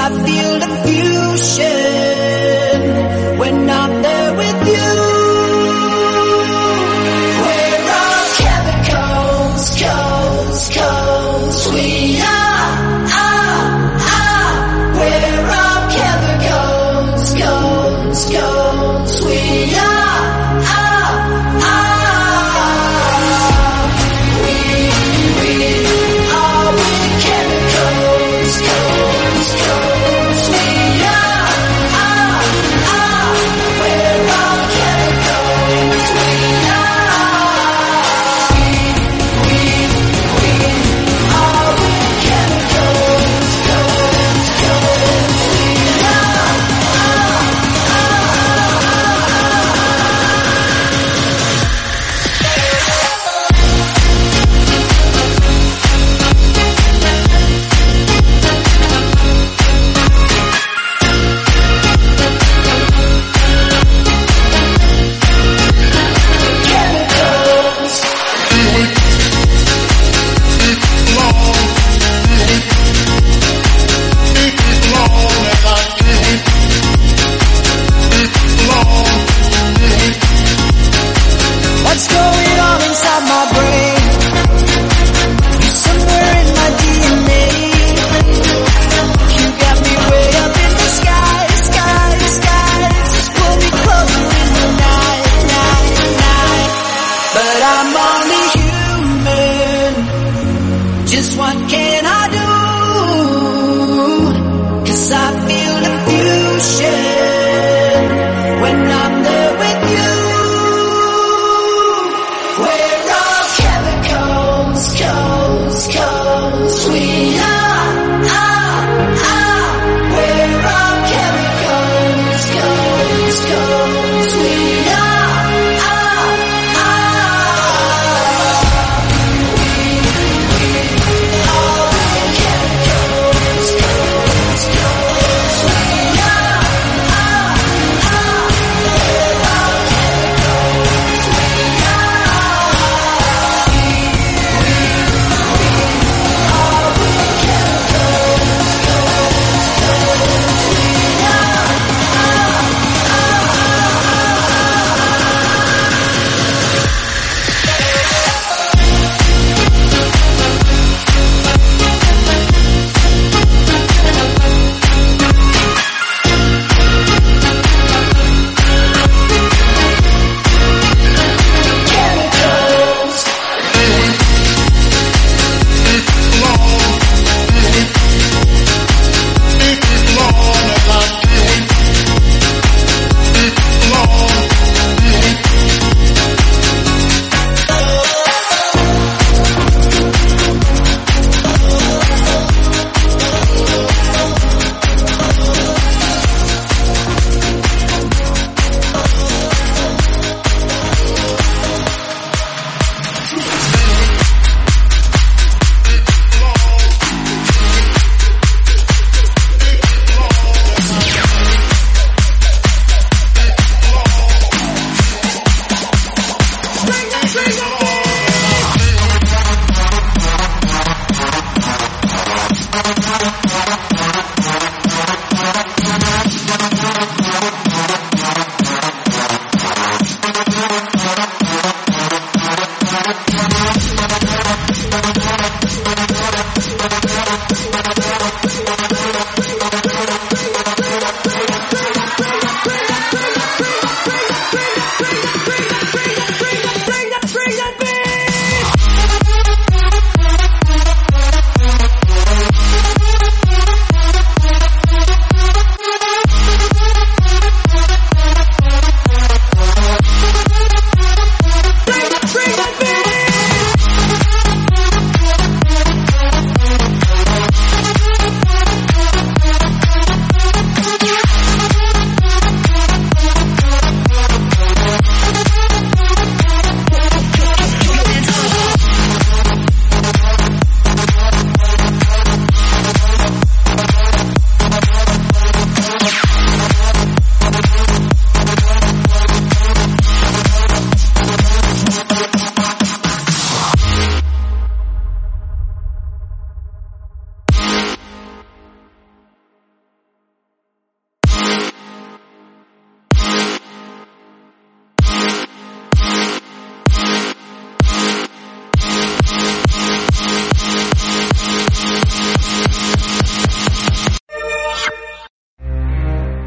I feel the fusion when I'm there with you. We're all chemicals, we are. We're all chemicals, we are.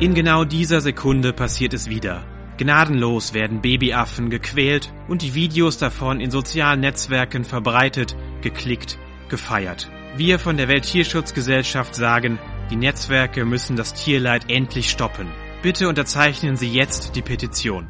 In genau dieser Sekunde passiert es wieder. Gnadenlos werden Babyaffen gequält und die Videos davon in sozialen Netzwerken verbreitet, geklickt, gefeiert. Wir von der Welttierschutzgesellschaft sagen, die Netzwerke müssen das Tierleid endlich stoppen. Bitte unterzeichnen Sie jetzt die Petition.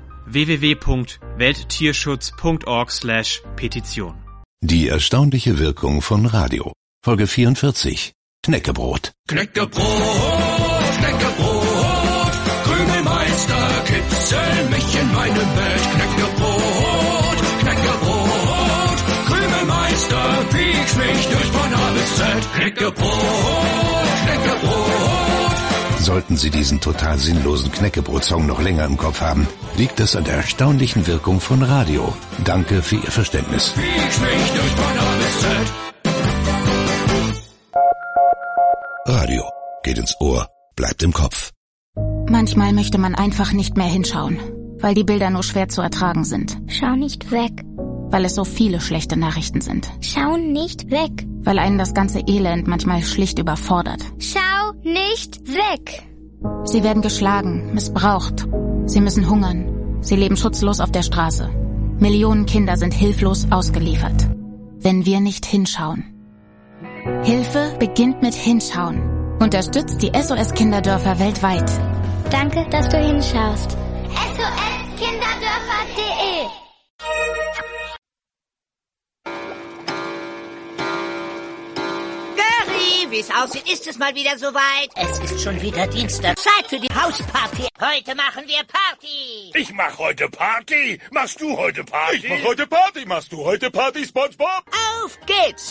www.welttierschutz.org/Petition. Die erstaunliche Wirkung von Radio. Folge 44. Knäckebrot. Knäckebrot, Knäckebrot, Krümelmeister, kitzel mich in meinem Bett. Knäckebrot, Knäckebrot, Krümelmeister, piekst mich durch von A bis Z. Knäckebrot, Knäckebrot. Sollten Sie diesen total sinnlosen Knäckebrot-Song noch länger im Kopf haben, liegt es an der erstaunlichen Wirkung von Radio. Danke für Ihr Verständnis. Piekst mich durch von A bis Z. Radio geht ins Ohr, bleibt im Kopf. Manchmal möchte man einfach nicht mehr hinschauen, weil die Bilder nur schwer zu ertragen sind. Schau nicht weg. Weil es so viele schlechte Nachrichten sind. Schau nicht weg. Weil einen das ganze Elend manchmal schlicht überfordert. Schau nicht weg. Sie werden geschlagen, missbraucht. Sie müssen hungern. Sie leben schutzlos auf der Straße. Millionen Kinder sind hilflos ausgeliefert. Wenn wir nicht hinschauen. Hilfe beginnt mit Hinschauen. Unterstützt die SOS-Kinderdörfer weltweit. Danke, dass du hinschaust. SOS-Kinderdörfer.de. Wie es aussieht, ist es mal wieder soweit. Es ist schon wieder Dienstag. Zeit für die Hausparty. Heute machen wir Party. Ich mach heute Party. Machst du heute Party? Ich mach heute Party. Machst du heute Party, SpongeBob? Auf geht's.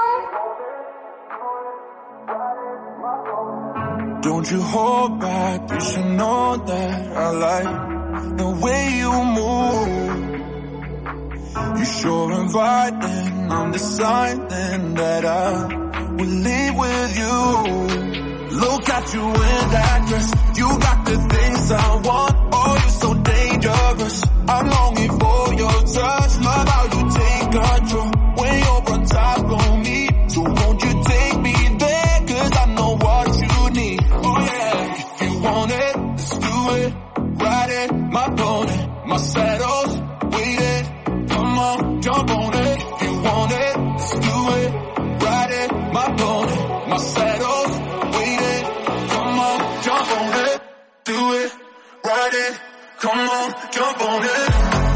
Don't you hold back, you should know that I like the way you move. You're sure inviting, I'm deciding that I will leave with you. Look at you in that dress, you got the things I want. Oh, you're so dangerous, I'm longing for your touch. Love how you take control when you're on top of me. So won't you take me there, cause I know what you need. Oh yeah, if you want it, let's do it. Ride it, my pony, my saddle's waiting. Come on, jump on it. If you want it, let's do it. Ride it, my pony, my saddle's waiting. Come on, jump on it. Do it, ride it. Come on, jump on it.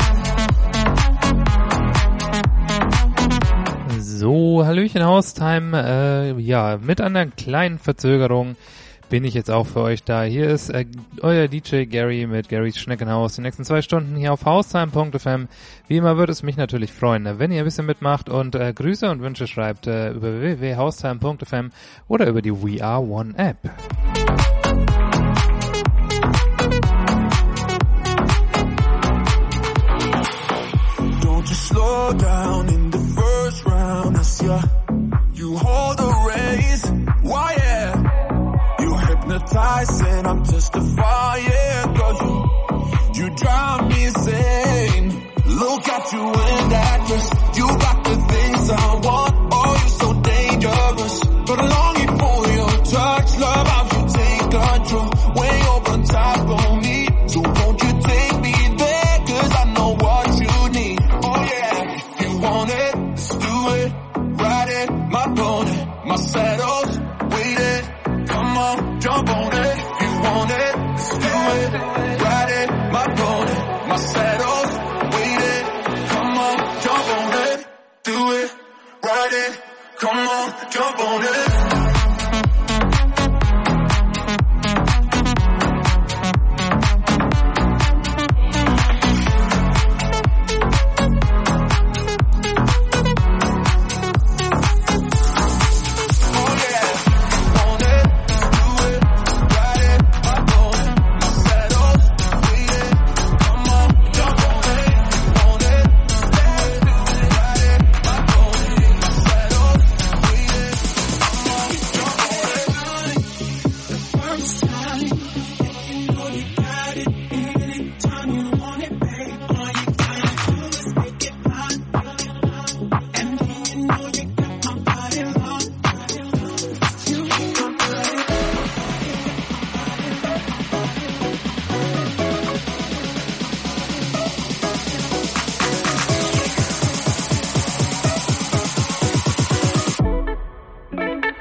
So, Hallöchen Haustime, ja, mit einer kleinen Verzögerung bin ich jetzt auch für euch da. Hier ist euer DJ Gary mit Garys Schneckenhaus. Die nächsten 2 Stunden hier auf haustime.fm. Wie immer würde es mich natürlich freuen, wenn ihr ein bisschen mitmacht und Grüße und Wünsche schreibt über www.haustime.fm oder über die We Are One App. Don't you slow down in the first round, it's you hold the race, why yeah. Hypnotizing, I'm testifying, cause you drive me insane. Look at you in that dress, you got the things I want. Oh, you're so dangerous, but I'm longing for your touch. Love how you take control when you're on top of me. So won't you take me there, cause I know what you need. Oh yeah, if you want it, let's do it. Ride it, my pony, my saddle's waiting. Come on, jump on it. If you want it, let's do it. Ride it, my pony, my saddle's waiting. Come on, jump on it. Do it, ride it. Come on, jump on it.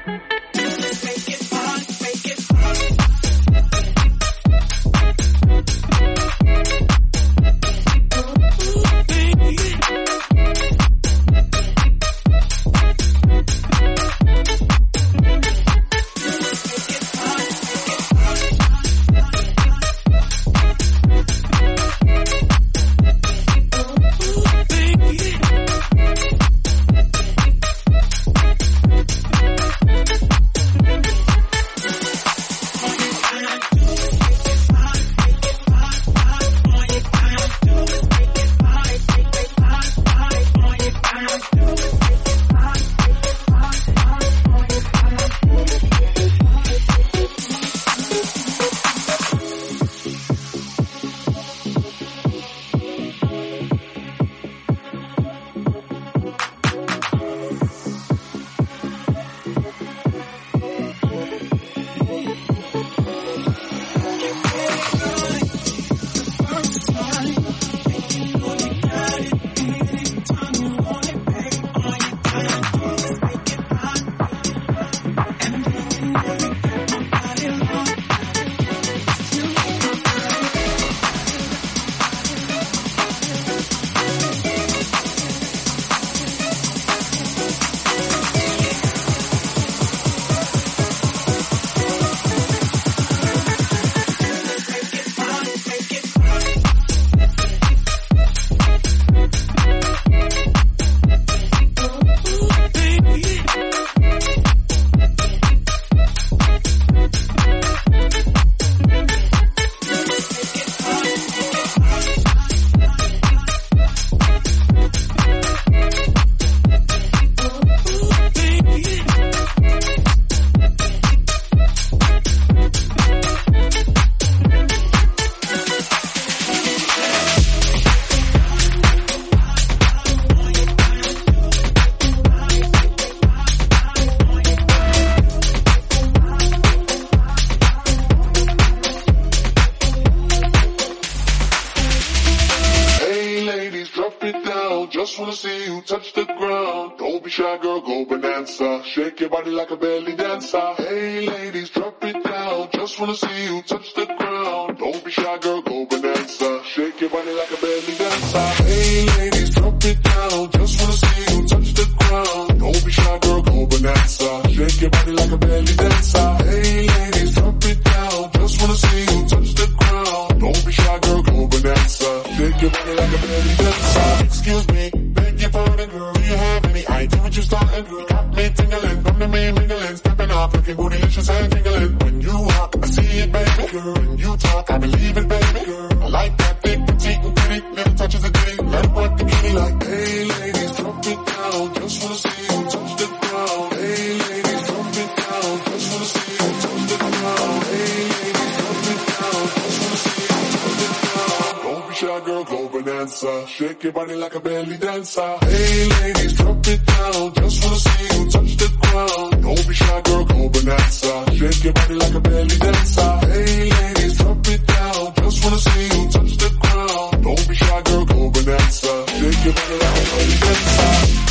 Just wanna see you touch the ground. Don't be shy, girl, go bonanza. Shake your body like a belly dancer. Hey ladies, drop it down. Just wanna see you touch the ground. Don't be shy, girl, go bonanza. Shake your body like a belly dancer. Hey ladies, drop it down. Just wanna see you touch the ground. Don't be shy, girl, go bonanza. Shake your body like a belly dancer. Hey ladies, drop it down. Just wanna see you touch the ground. Don't be shy, girl, go bonanza. Shake your body like a belly dancer. Excuse me, beg your pardon, girl. Do you have any idea what you started, girl? Got me tingling, come to me mingling, stepping off, looking bootylicious and tingling. When you walk, I see it, baby, girl. When you talk, I believe it, baby, girl. I like that thick, petite, and pretty, little touches of ditty. Let what the kitty like. Hey ladies, drop it down. Just wanna see you touch the ground. Hey ladies, drop it down. Just wanna see you touch the ground. Hey ladies, drop it down. Just wanna see you touch the ground. Don't be shy, girl, go bonanza. Shake your body like a belly dancer. Hey ladies, drop it down. Just wanna see you touch the ground. Don't be shy, girl, go bonanza. Shake your body like a belly dancer. Hey ladies, drop it down. Just wanna see you touch the ground. Don't be shy, girl, go bonanza. Shake your body like a belly dancer.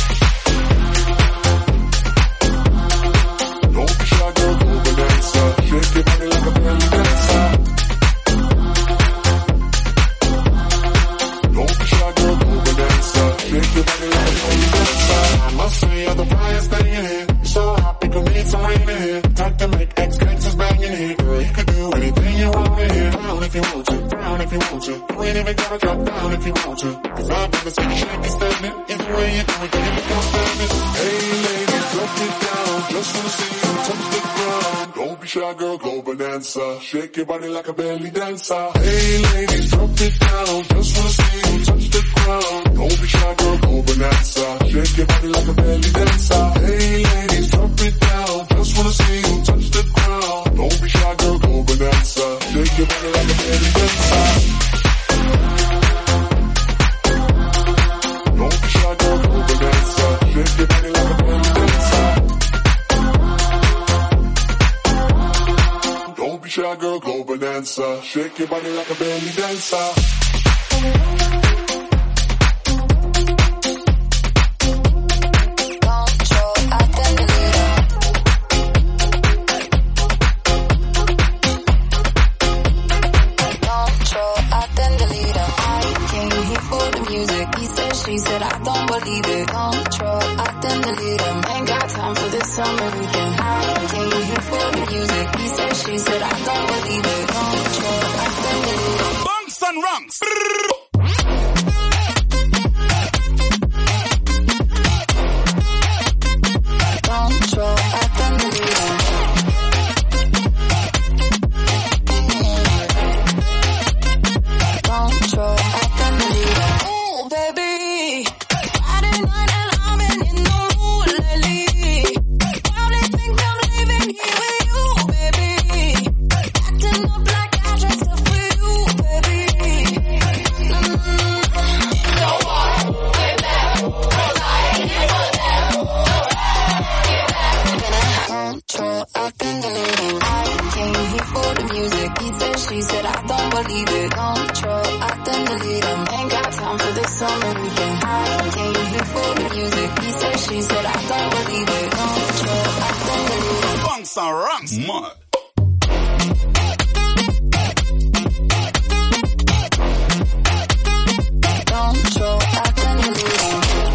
Don't be shy, girl, go bonanza. Shake your body like a belly dancer. Don't be shy, girl, go bonanza. Shake your body like a belly dancer. I must say you're the brightest thing in here. You're so hot, we could need some rain in here. Time to make ex-gangsters bang in here. Girl, you could do anything you want in here. Down if you want to, down if you want to. You ain't even gotta drop down if you want to. Cause I've never seen you shake and stand it. Either way you do it, you never gonna stand it. Hey ladies, drop it down. Just wanna see you touch the ground. Don't be shy, girl, go bonanza. Shake your body like a belly dancer. Hey ladies, drop it down. Just wanna see you touch the ground. Don't be shy, girl, go bonanza. Shake your body like a belly dancer. Hey ladies, drop it down. Just wanna see you touch the ground. Don't be shy, girl, go bonanza. Shake your body like a belly dancer. Don't be shy, girl, go bonanza. Shake your body like a belly dancer. Don't be shy, girl, go bonanza. Shake your body like a belly dancer. she said, I don't believe it. Control, acting the leader. Bunks and runks. Control, acting the leader. Control, acting the leader. Ooh, baby, Friday night and I've been in the mood lately. Probably think I'm leaving here with you, baby. Acting up like I dressed up for you, baby. So what? Get back, 'cause I ain't here for that. Control, acting the leader. I came here for the music. He said, she said, I don't believe it. Control, acting the leader. Ain't got time for this summer weekend. I came here for the music. He said, she said, I don't believe it. Control, acting the leader. Bunks and runks, mud. Control, acting the leader.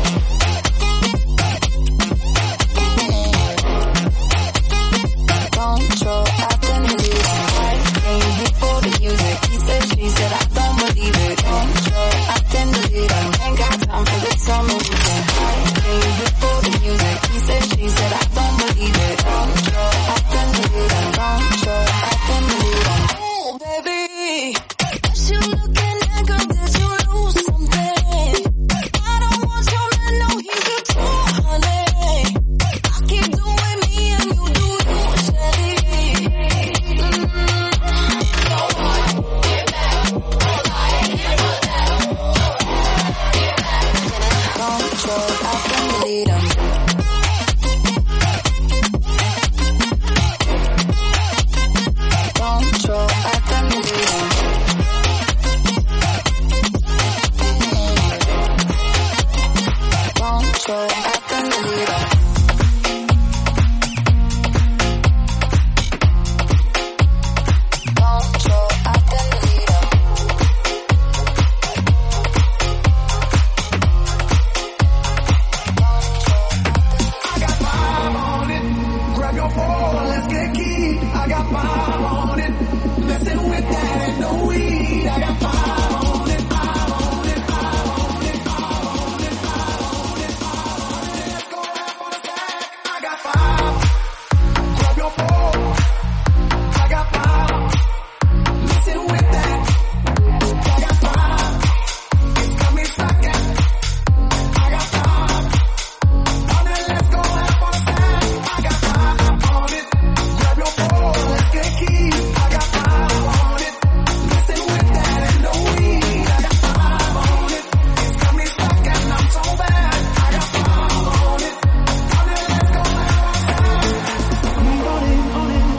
Control, acting the leader. I came here for the music. He said, she said, I don't believe it. Control, acting the leader. Ain't got time for this summer weekend. I came here for the music. He said, she said, I don't believe it. Control, acting the leader. Control, acting the leader. Ooh, baby, what you looking at, girl? Did you lose something? I don't want your man, no, he's a tool, honey. I keep doing me and you do you, Shelly. So what? Get back, 'cause I ain't here for that. Control, acting the leader. Control, acting the leader. Control, acting the leader. Control, acting the leader. I got 5 on it. Grab your phone, let's get keyed. I got 5 on it. Messing with that ain't no weed. I got 5 on it. 5 on it. 5 on it. 5 on it. 5 on it. 5 on it. Let's go have on a sack. I got 5. Grab your phone. I got 5. Messing with that. I got 5. It's got me sucking. I got 5. On it, let's go have on a sack. I got 5 on it. Grab your phone, let's get keyed. I got 5 on it. Messing with that ain't no weed. I got 5 on it. It's got me sucking, I'm so bad. I got 5 on it. On it, let's go have on a sack. On it.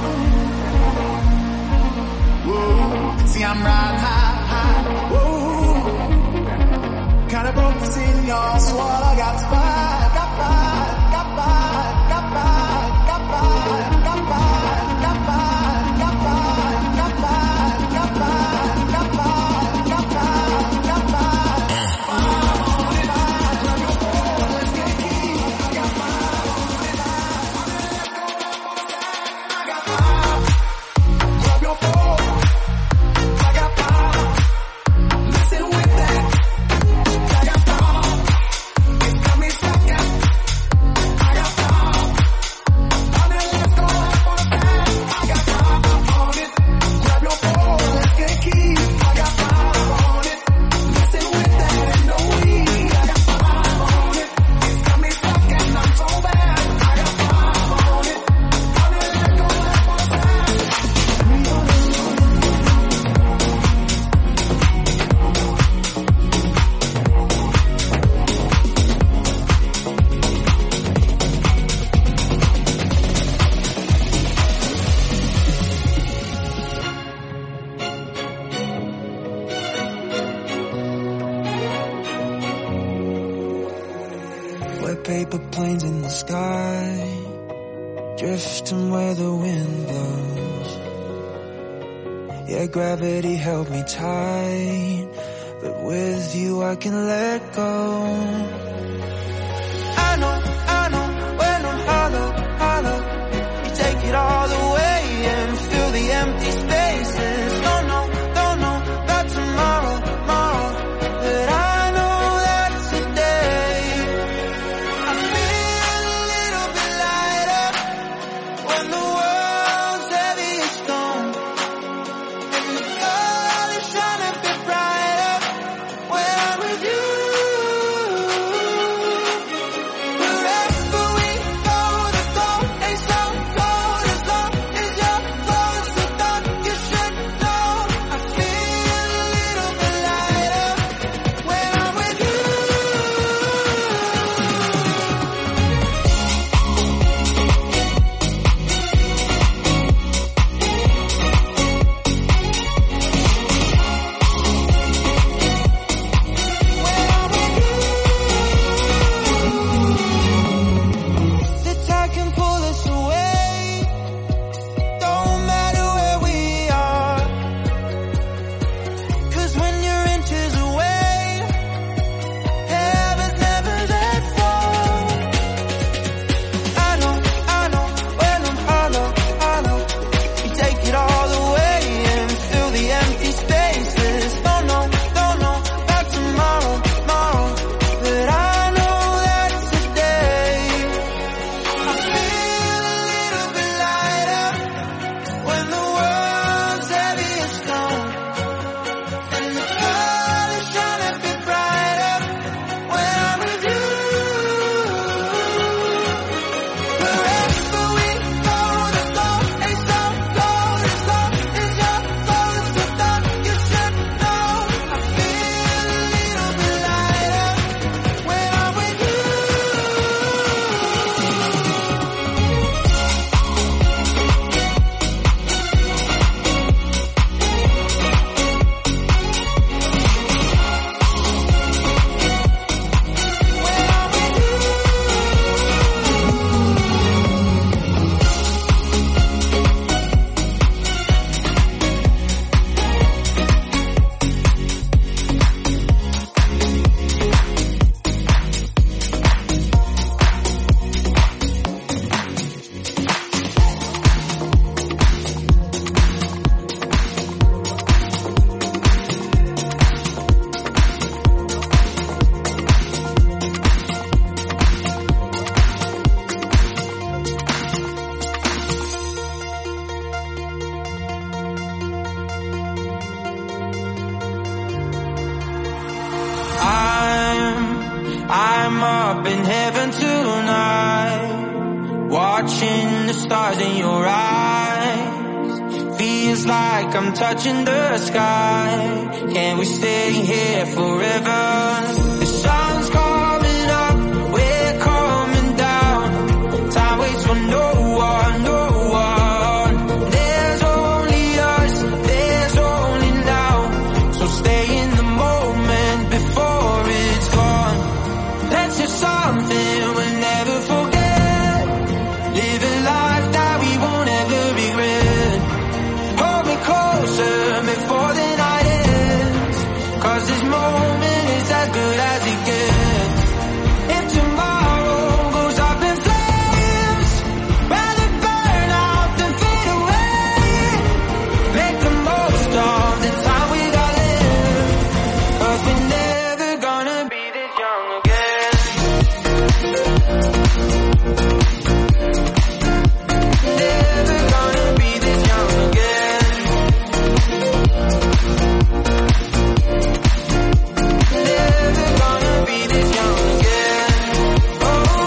Whoa. See, I'm riding high. Whoa. Kinda broke the signal, so all I got is 5. Got 5. Got 5. Got 5. Got 5. Got 5. Got 5. Got 5. Got 5. Got 5. Got 5. Got 5. Got 5. 5 on it. Grab your phone, let's get keyed. I got 5 on it. Let's go have on a sack. I got 5. Grab your phone. I got 5. Messing with that. I got 5. It's got me sucking. I got 5. On it, let's go have on a sack. I got 5 on it. Grab your phone, let's get keyed. I got 5 on it. Messing with that ain't no weed. I got 5 on it. It's got me sucking, I'm so bad. I got 5 on it. On it, let's go have on a sack. We're paper planes in the sky, drifting where the wind blows. Yeah, gravity held me tight, but with you I can let go. I know, when I'm hollow, you take it all away and fill the up in heaven tonight, watching the stars in your eyes. Feels like I'm touching the sky. Can we stay here forever? The sun's coming up, we're coming down. Time waits for no one, no one. There's only us, there's only now. So stay in the moment before it's gone. Let's have something we'll never forget. Live a life that we won't ever regret. Hold me closer before the night ends, 'cause this moment is as good as it gets. If tomorrow goes up in flames, rather burn out than fade away. Make the most of the time we got left, 'cause we're never gonna be this young again. Never gonna be this young again. Never gonna be this young again. Oh,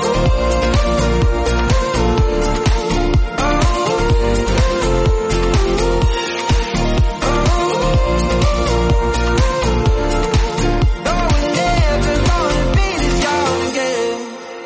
no, we're never gonna be this young again.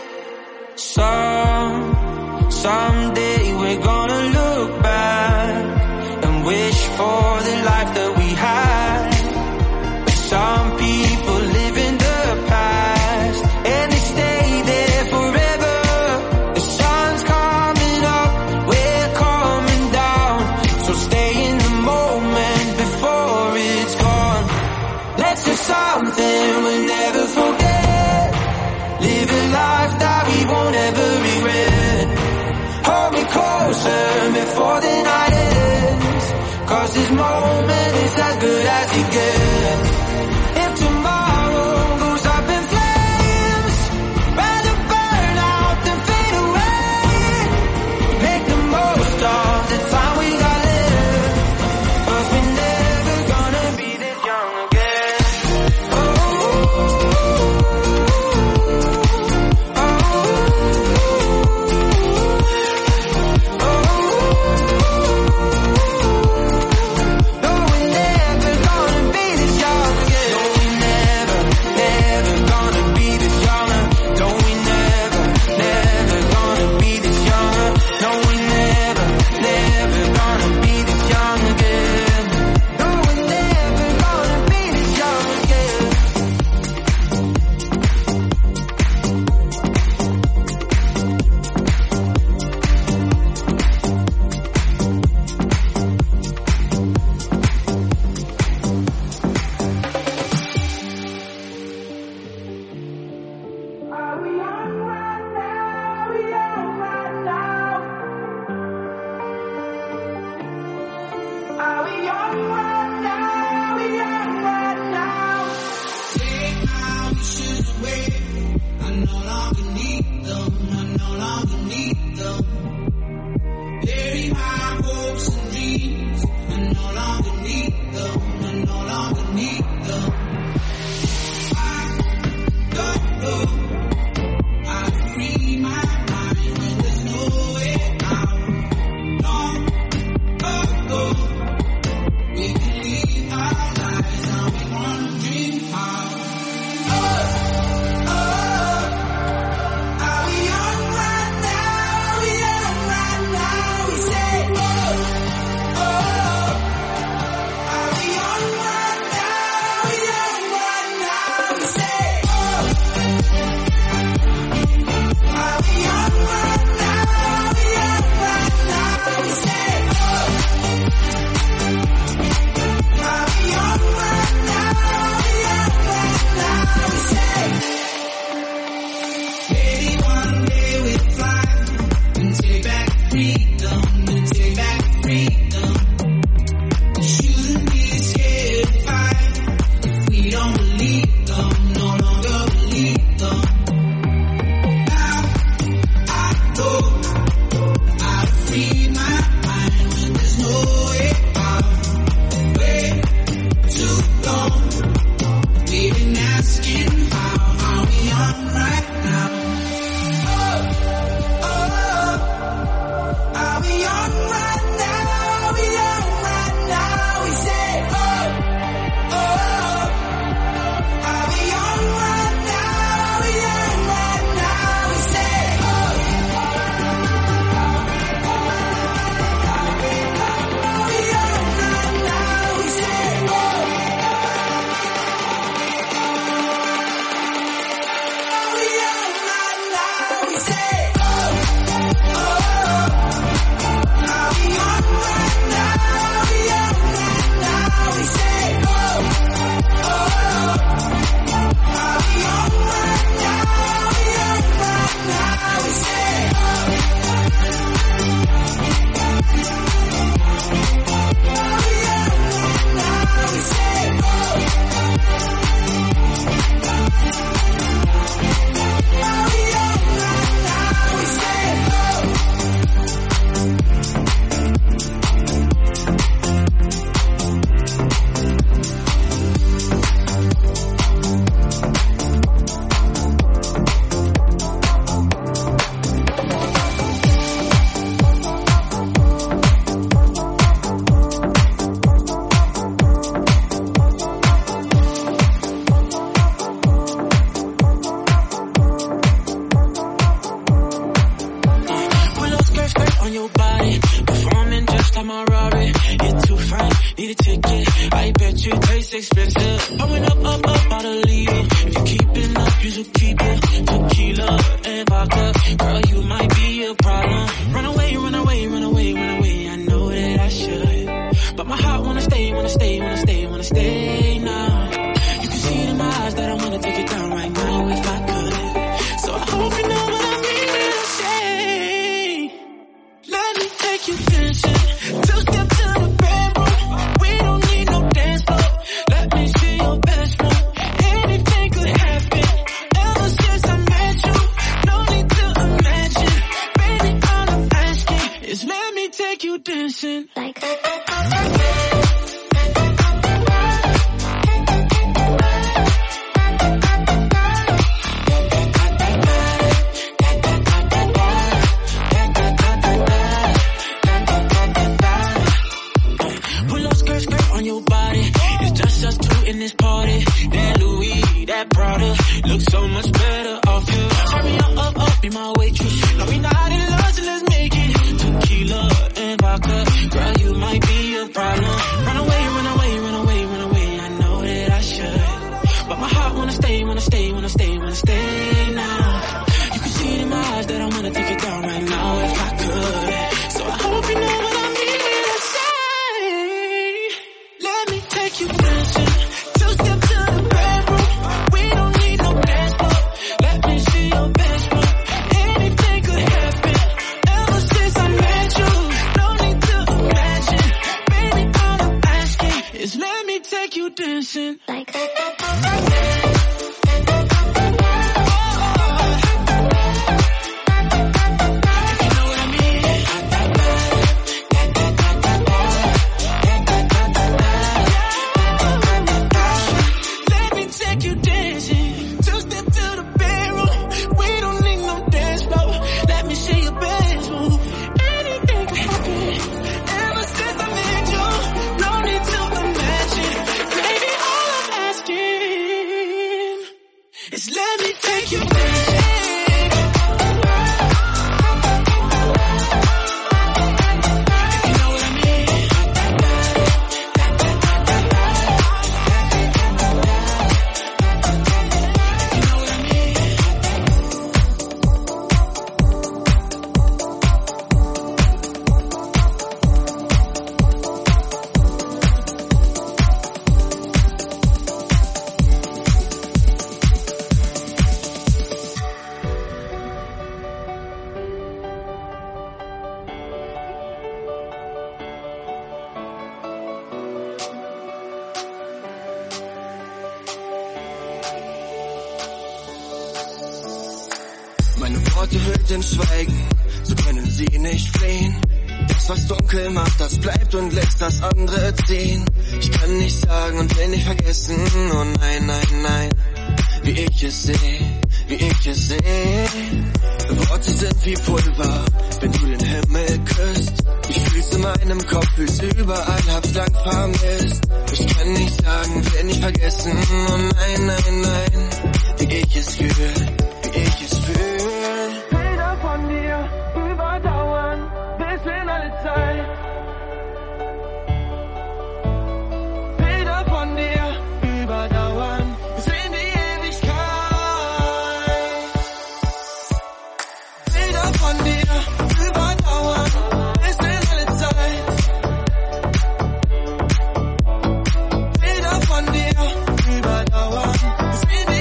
Someday we're gonna look back and wish for the life that we had. Some people live in the past and they stay there forever. The sun's coming up, we're coming down. So stay in the moment before it's gone. Let's do something we'll never forget. Live a life that we won't ever regret. Hold me closer before the night ends, 'cause this moment is as good as it gets. If tomorrow goes up in flames, rather burn out than fade away. Make the most of the time we got left, 'cause we're never gonna be this young again. Oh, no, we're never gonna be this young again. No, we never, never gonna be this younger. No, we never, never gonna be this younger. No, we never, never gonna be this young again. No, we're never gonna be this young again. Asking how are we on right now? performing just like my Rari. You're too fine, need a ticket. I bet you taste expensive. Pouring up out a leader. If you're keeping up, you should keep it. Tequila and vodka, girl, you might be a problem. Run away, run away, run away, run away. I know that I should, but my heart wanna stay, wanna stay, wanna stay, wanna stay now. You can see it in my eyes that I wanna take it down right now if I could. So I hope you know what I mean when I say, let me take you dancing. Two step to the bedroom. We don't need no dance floor. Let me see your best move. Anything could happen. Ever since I met you, no need to imagine. Baby, all I'm asking is let me take you dancing. Like that. On your body, it's just us two in this party. That Louis, that Prada, looks so much better off you. Hurry up, be my waitress. No, we not in love, so let's make it. Tequila and vodka, girl, you might be a problem. Run away, run away, run away, run away. I know that I should, but my heart wanna stay, wanna stay, wanna stay, wanna stay now. You can see it in my eyes that I wanna take it down right now if I could. So I hope you know what I mean when I say, let me take you dancing. Two step to the bedroom. We don't need no dance floor. Let me see your best move. Anything could happen. Ever since I met you, no need to imagine. Baby, all I'm asking is let me take you dancing. Like that. Let me take you dancing. If you know what I mean. If you know what I mean. Meine Worte hüllten Schweigen, so können sie nicht fliehen. Das, was dunkel macht, das bleibt und lässt das andere ziehen. Ich kann nicht sagen und will nicht vergessen, oh nein, nein, nein. Wie ich es sehe, wie ich es sehe. Worte sind wie Pulver, wenn du den Himmel küsst. Ich fühl's in meinem Kopf, fühl's überall, hab's lang vermisst. Ich kann nicht sagen, will nicht vergessen, oh nein, nein, nein. Wie ich es fühle, wie ich es fühle. Bilder von dir überdauern bis in alle Zeit. Bilder von dir überdauern bis in die Ewigkeit. Bilder von dir überdauern bis in alle Zeit. Bilder von dir überdauern bis in die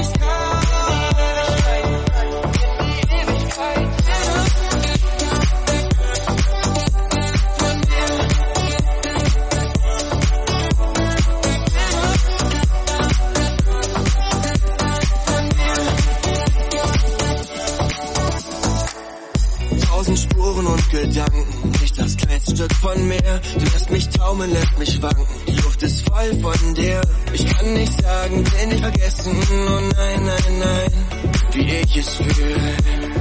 Spuren und Gedanken, nicht das kleinste Stück von mir. Du lässt mich taumeln, lässt mich wanken. Die Luft ist voll von dir. Ich kann nicht sagen, will nicht vergessen. Oh nein, nein, nein, wie ich es fühle.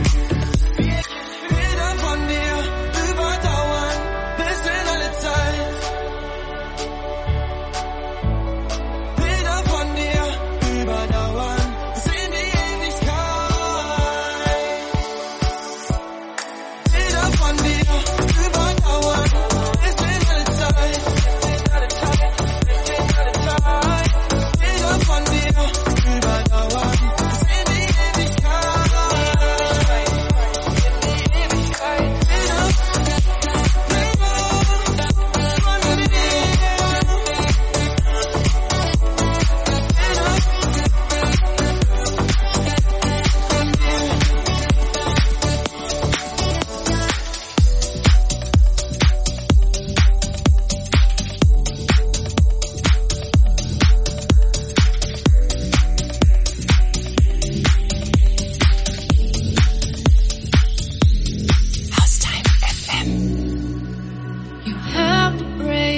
Bilder von dir überdauern bis in alle Zeit. Bilder von dir überdauern bis in die Ewigkeit. Bilder von dir überdauern.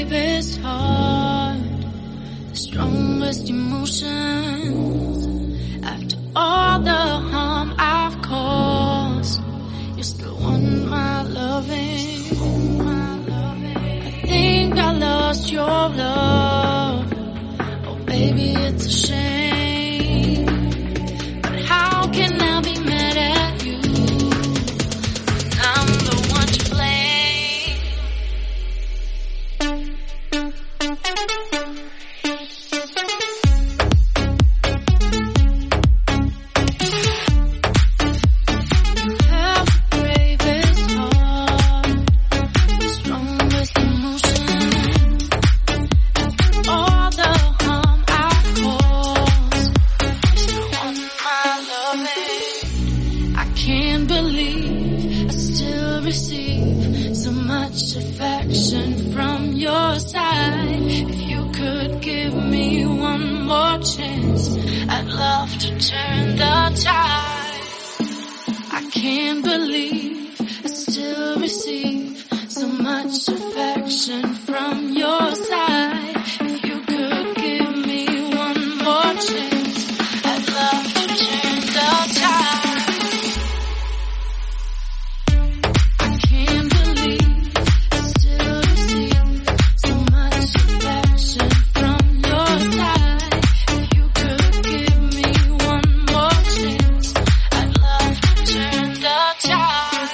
bravest heart, the strongest emotions. After all the harm I've caused, you still want my loving. I think I lost your love. Oh baby, it's a shame, but how can I be mad at you when I'm the one to blame? Have the bravest heart, the strongest emotion. After all the harm I've caused, you still want my loving. I can't believe I still receive so much affection from your side. If you could give me one more chance, I'd love to turn the tide. I can't believe I still receive so much affection from your side. If you could give me one more chance, I'd love to turn the tide. I can't believe I still receive so much affection from your side. If you could give me one more chance, I'd love to turn the tide.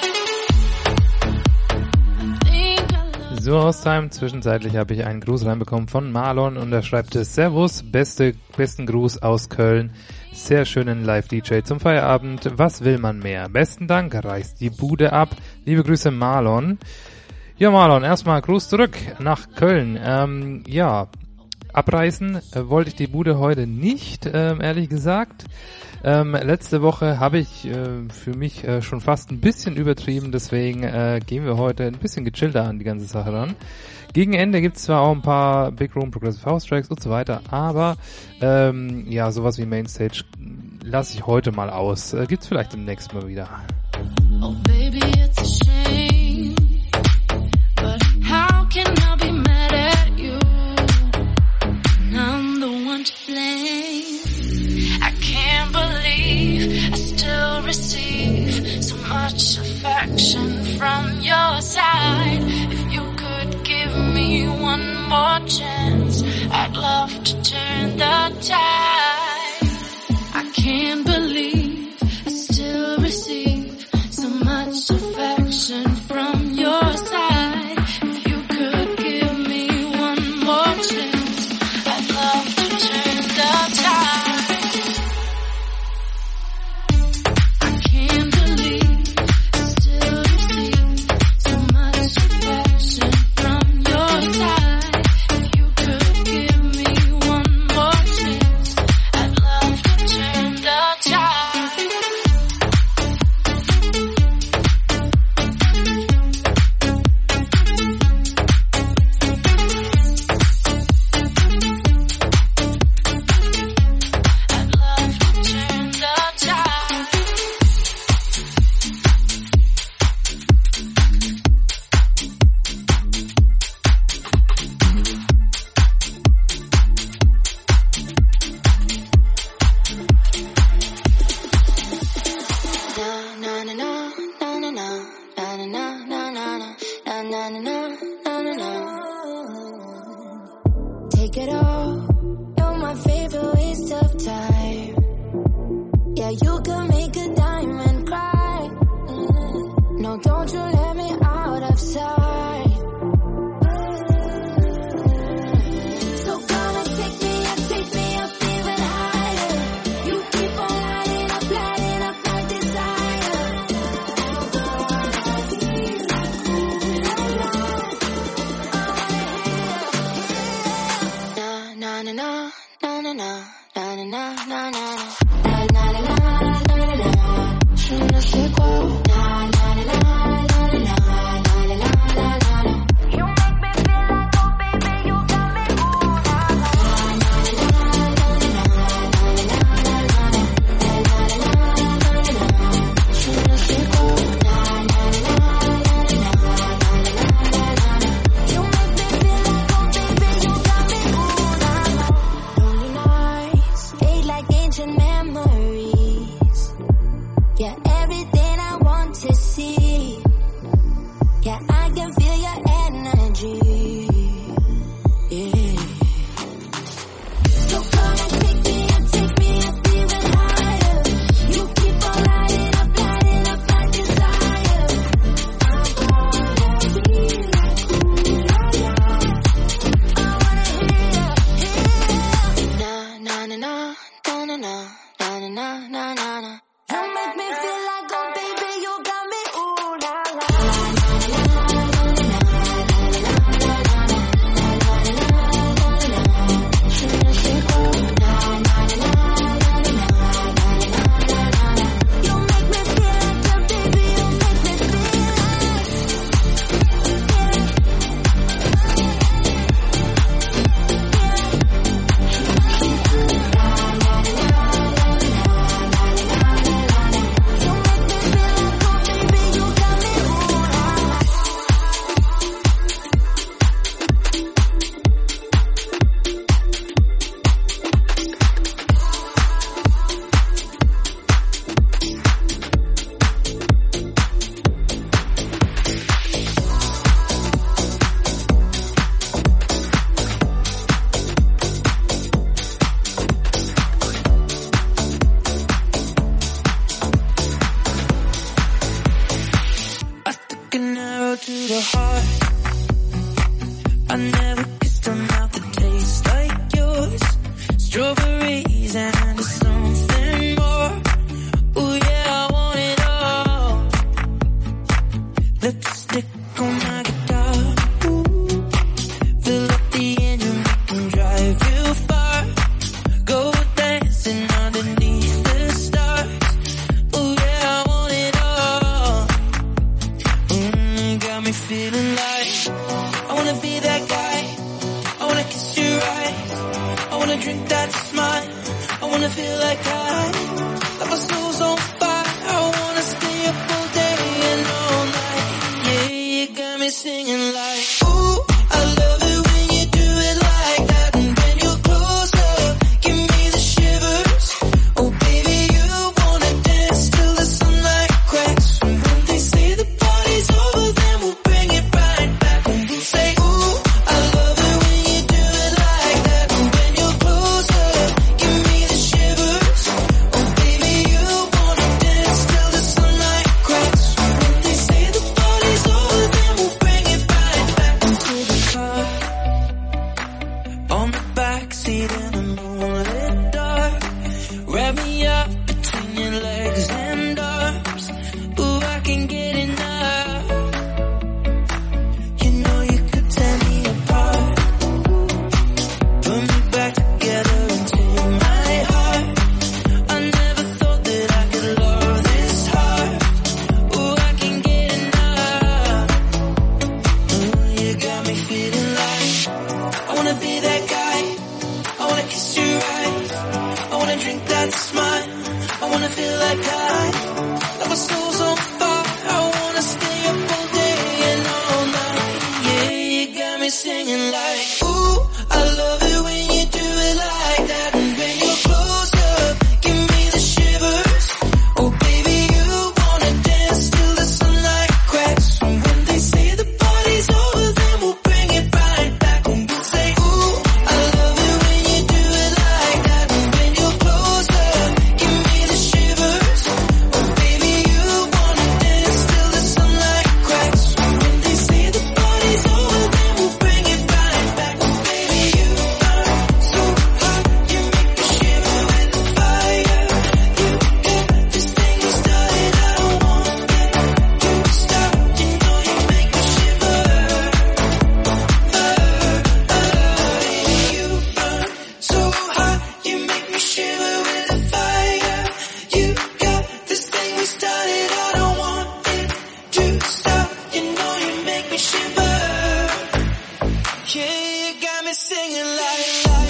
So, Haustime. Zwischenzeitlich habe ich einen Gruß reinbekommen von Marlon und er schreibt es: Servus, besten Gruß aus Köln. Sehr schönen Live-DJ zum Feierabend. Was will man mehr? Besten Dank, reißt die Bude ab. Liebe Grüße, Marlon. Ja, Marlon, erstmal Gruß zurück nach Köln. Abreißen wollte ich die Bude heute nicht, ehrlich gesagt. Letzte Woche habe ich für mich schon fast ein bisschen übertrieben, deswegen gehen wir heute ein bisschen gechillter an die ganze Sache ran. Gegen Ende gibt's zwar auch ein paar Big Room Progressive House Tracks und so weiter, aber sowas wie Mainstage lasse ich heute mal aus. Gibt's vielleicht im nächsten Mal wieder. Oh baby, it's a shame, but how can I be mad at you? I'm the one to blame. I can't believe I still receive so much affection from your side. If you could give me one more chance, I'd love to turn the tide. I can't believe I still receive so much affection from your side. If you could give me one more chance, I'd love to turn the tide. I can't believe I still receive so much affection from your side. If you could give me one more chance, I'd love to turn the tide. Take it all, you're my favorite waste of time. Yeah, you can make a diamond cry. No, don't you let me out of sight. So come and take me up even higher. You keep on lighting up my desire. Na na na na na na na na na na na na na na na na. Je ne sais quoi. Na na na na na na na na na na. You make me feel like oh baby you got me ooh na na na na na na na na na. Je ne sais quoi. Na na na na na na na na. You make me feel like oh I never kissed a mouth that tastes like yours. Strawberries and something more. Ooh yeah, I want it all. Lipstick on my guitar. Ooh. Fill up the engine, we can drive you far. Go dancing underneath the stars. Ooh yeah, I want it all. Got me feeling like I wanna be that guy. I wanna kiss your eyes. I wanna drink that smile. I wanna feel like my soul's on fire. I wanna stay up all day and all night. Yeah, you got me singing like, ooh, I love it when you do it like that. And when you're closer, give me the shivers. Oh baby, you wanna dance till the sunlight cracks. And when they say the party's over, then we'll bring it right back. And we'll say, ooh, I love it when you do it like that. And when you're closer, give me the shivers. Oh baby, you wanna dance till the sunlight cracks. And when they say the party's over, then we'll bring it right back into the car. On the backseat in the moonlit dark. Wrap me up between your legs and arms. Ooh, I can get enough. You know you could tear me apart. Put me back together into my heart. I never thought that I could love this hard. Ooh, I can get enough. Ooh, you got me feeling like I wanna be that guy. I wanna kiss your eyes. I wanna drink that smile. I wanna feel like my soul's on fire. I wanna stay up all day and all night. Yeah, you got me singing like, ooh, I love it when you do it like that. And when you're closer, give me the shivers. Oh baby, you wanna dance till the sunlight cracks. And when they say the party's over, then we'll bring it right back. And we'll say, ooh, I love it when you do it like that. And when you're closer, give me the shivers. Oh baby, you wanna dance till the sunlight cracks. And when they say the party's over, then we'll bring it right back. Oh baby, you are so hot, you make me shiver with the fire. You got this thing you started, I don't want it to stop. You know you make me shiver. Baby, you burn so hot, you make me shiver with the fire. You got this thing we started, I don't want it to stop. You know you make me shiver. Yeah, you got me singing like.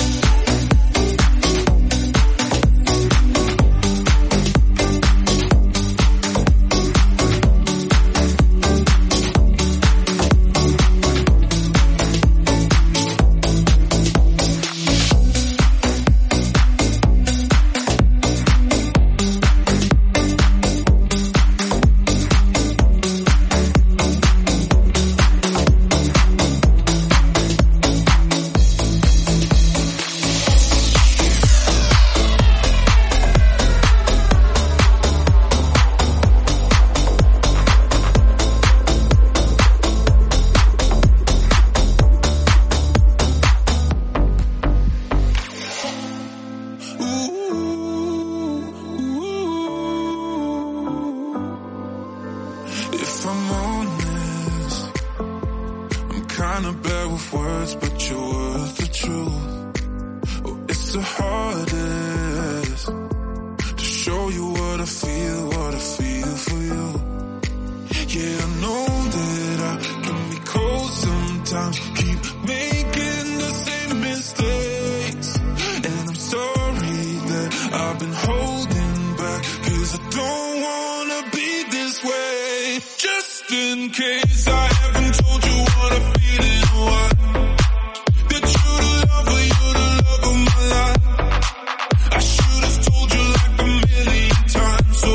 If I'm honest, I'm kinda bad with words, but you're worth the truth. Oh, it's the hardest to show you what I feel for you. Yeah, I know that I can be cold sometimes, keep making the same mistakes. And I'm sorry that I've been holding back, 'cause I don't wanna be this way. Just in case I haven't told you what I feel in a while, that you're the lover, you're the love of my life. I should have told you like a million times. So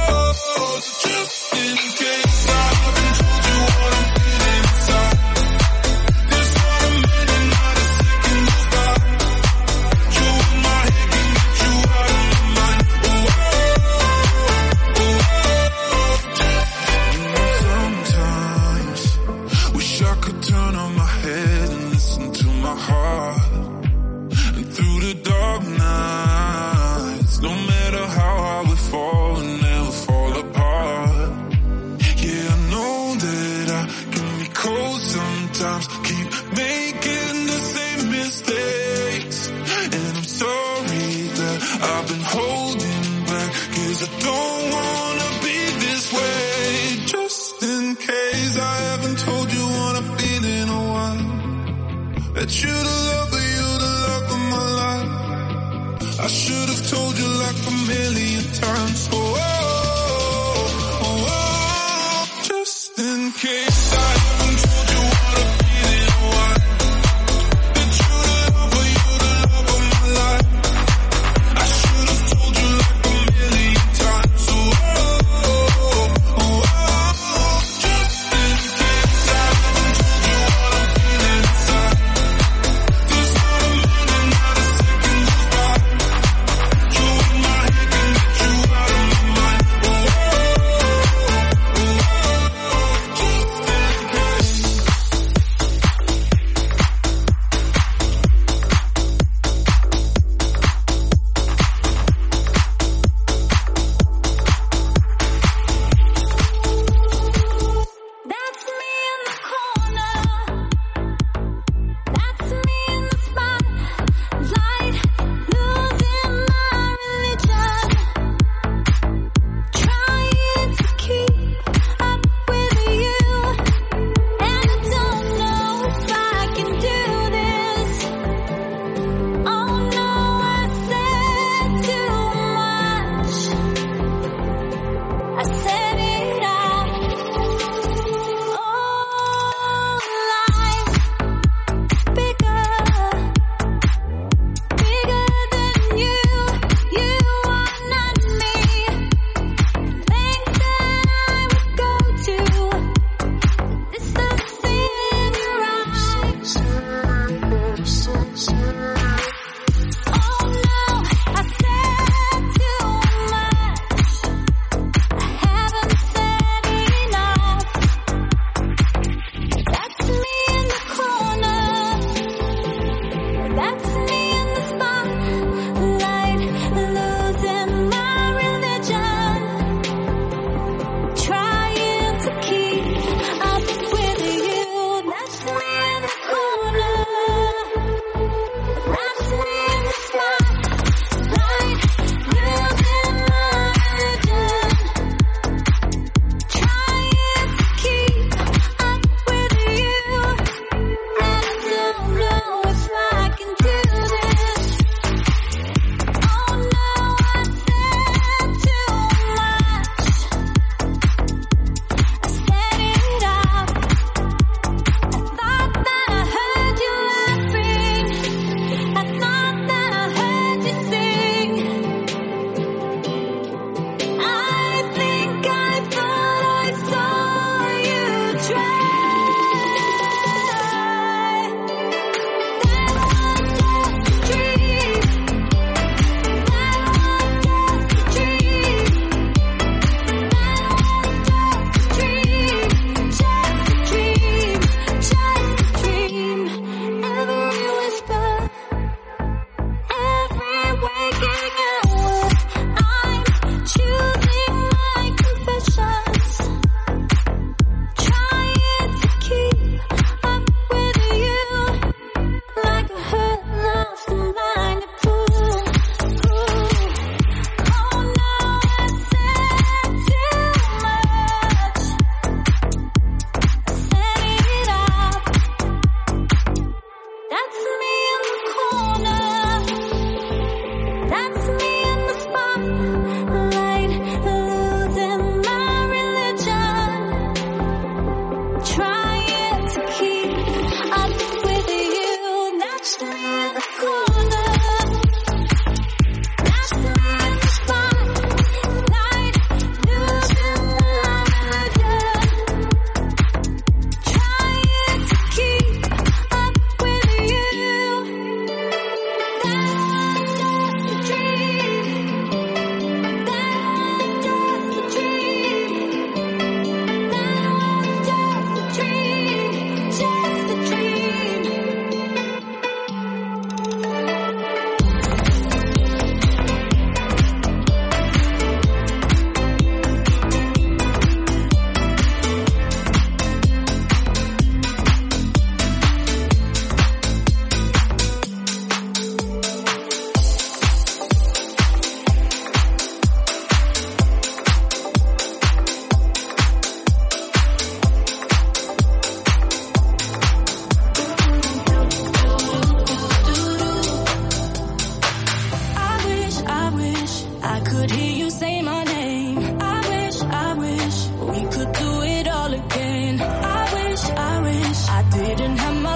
just in case I haven't told you what I'm feeling inside. times, keep making the same mistakes. And I'm sorry that I've been holding back, 'cause I don't wanna be this way. Just in case I haven't told you what I feel in a while, that you're the love of my life. I should have told you like a million times. Oh, just in case I haven't told you what I feel in a while, that you're the love of my life. I should have told you like a million times. Oh, just in case I haven't told you what I'm feeling inside. There's not a minute, not a second goes by. You're in my head.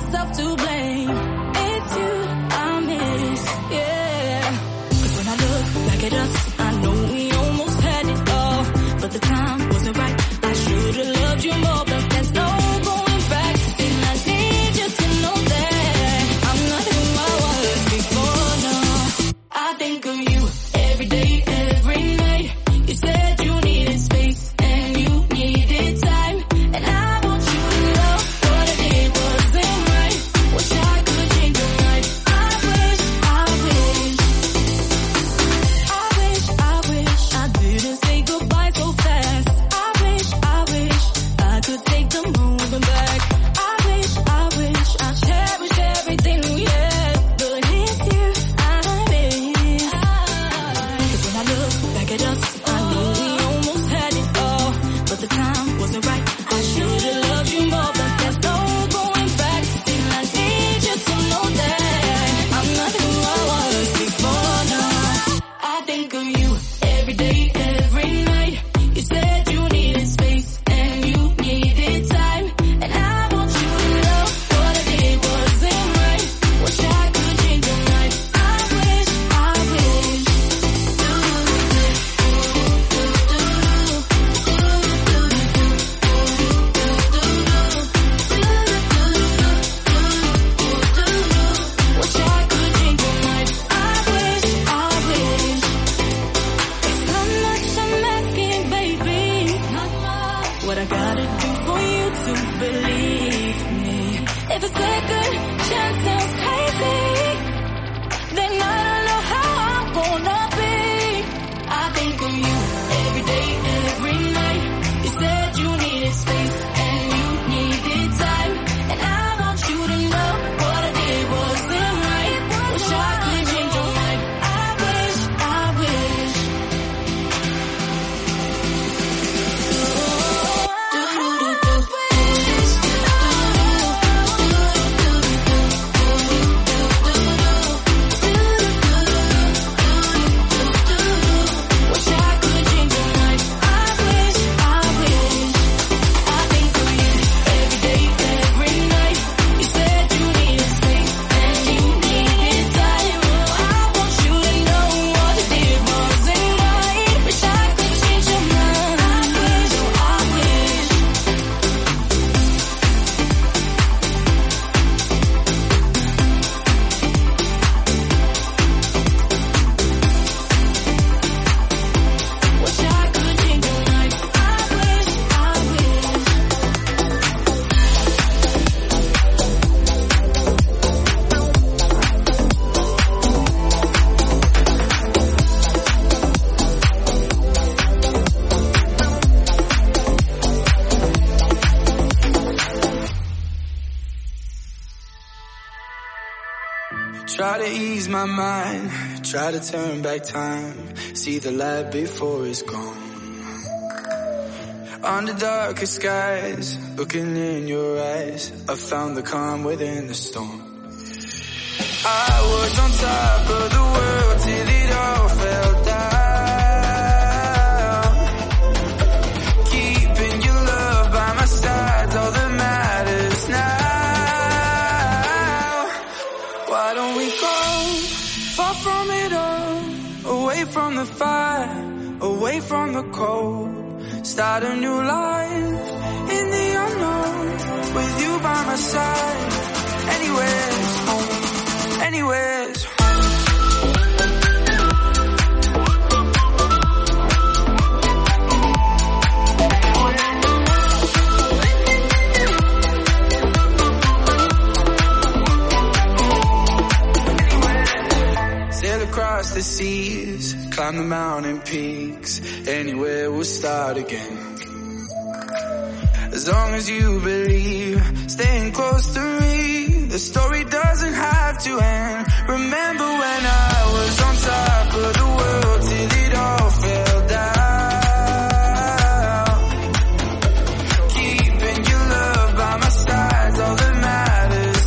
myself to blame. It's you I miss, yeah. 'Cause when I look back at us, I know we almost had it all, but the time wasn't right. I should've loved you more, but there's no going back. And I need you to know that I'm not who I was before, no. I think of you every day, every night. You said you needed space and you needed time, and I want you to know what I did wasn't right. Wish I could change your mind. I wish I didn't say goodbye so fast. I wish I could take the moving back. I wish I cherished everything we had, but it's you I miss. 'Cause when I look back at us, I know we almost had it all, but the time wasn't right. I should've loved you more, but there's no going back. Still I need you to know that I'm not who I was before, no. I think of you every day, every night. You said you needed space and you needed time, and I want you to know what I did wasn't right. Wish I could change your mind. I wish. Wish I could change your mind. I wish. It's not much I'm asking, baby. What I gotta do for you to believe me? If a second chance sounds crazy, then I don't know how I'm gonna be. I think of you every day, every night. You said you needed space and you needed time, and I want you to know what I did wasn't right. Wish I could change your mind. I wish. Wish I could change your mind. I wish. I think of you every day, every night. You said you needed space and you needed time. I want you to know what I did wasn't right. Wish I could change your mind. I wish. Wish I could change your mind. I wish. Try to ease my mind, try to turn back time, see the light before it's gone. Under darker skies, looking in your eyes, I found the calm within the storm. I was on top of the world till it all fell down. Keeping your love by my side's all that matters now. Why don't we go far from it all, away from the fire, away from the cold, start a new life in the unknown, with you by my side. Anywhere's home, anywhere's home. Sail across the seas, climb the mountain peaks, anywhere we'll start again. As long as you believe, staying close to me, the story doesn't have to end. Remember when I was on top of the world till it all fell down. Keeping your love by my side's all that matters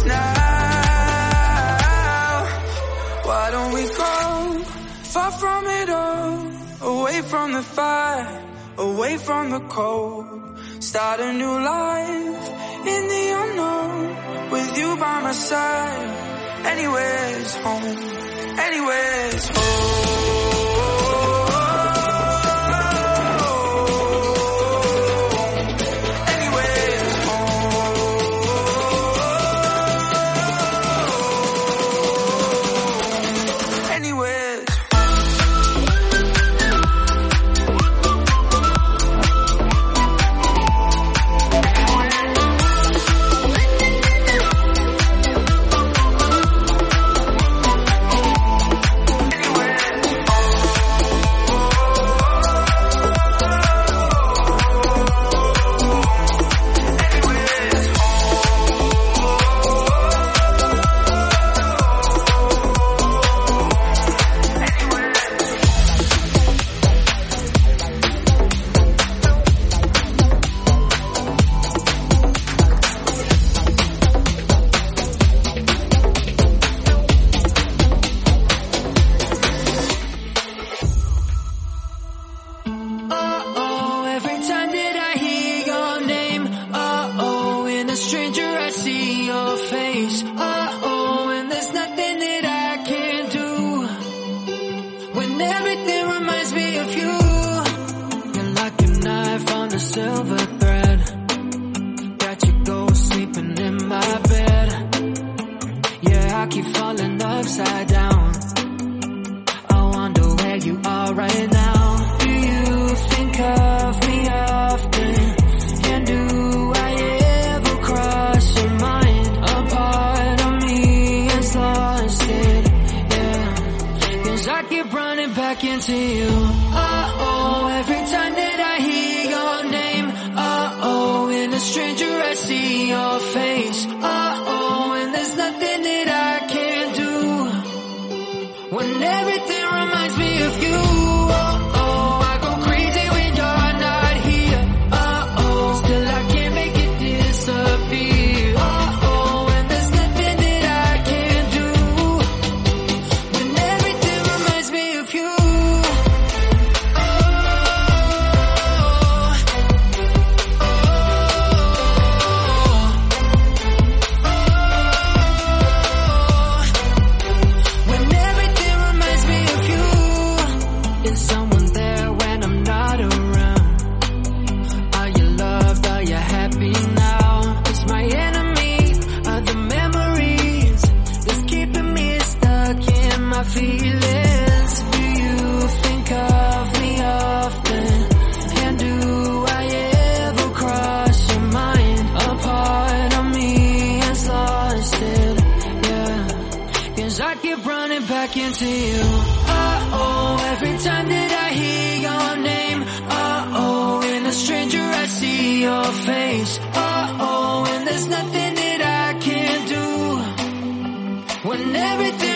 now. Why don't we go far from it all, away from the fire, away from the cold, start a new life in the unknown, with you by side. Anywhere's home, anywhere's home. When everything